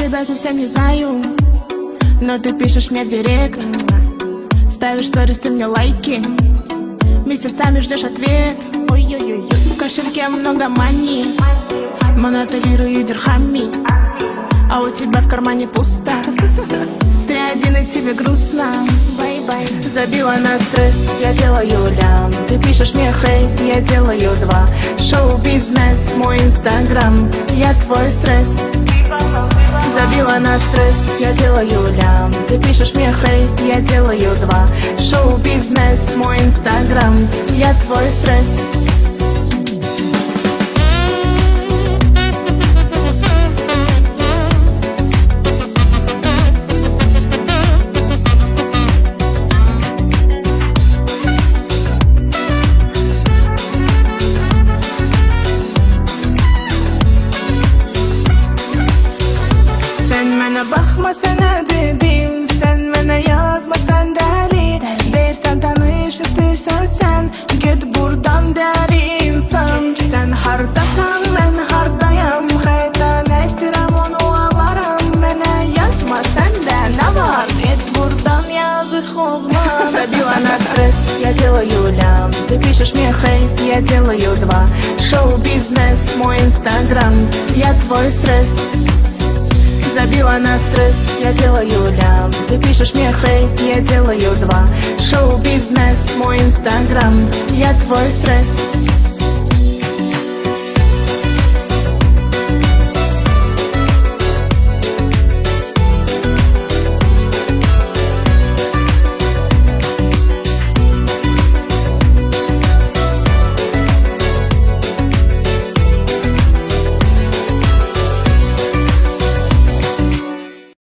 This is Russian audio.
тебя совсем не знаю, но ты пишешь мне в директ, ставишь сторис, ты мне лайки, месяцами ждешь ответ. Ой-ой-ой, в кошельке много мани, монотолирую дирхами, а у тебя в кармане пусто. Ты один и тебе грустно. Бай-бай. Забила на стресс, я делаю лям. Ты пишешь мне хейт, я делаю два. Шоу-бизнес, мой инстаграм, я твой стресс. Забила на стресс, я делаю лям. Ты пишешь мне хейт, я делаю два. Шоу-бизнес, мой инстаграм, я твой стресс. Sen bana bakmasana dedim, sen bana yazmasan deli. Dersen tanış istiyorsan sen, git buradan deli insan. Sen hardasan ben hardayam, hayta ne istirem onu alaram. Bana yazma sende ne var, git buradan yazık olmaz. Забила на стресс, я делаю лям. Ты пишешь мне хейт, я делаю два. Шоу-бизнес, мой инстаграм, я твой стресс. Забила на стресс, я делаю лям. Ты пишешь мне хейт, я делаю два. Шоу-бизнес, мой инстаграм, я твой стресс.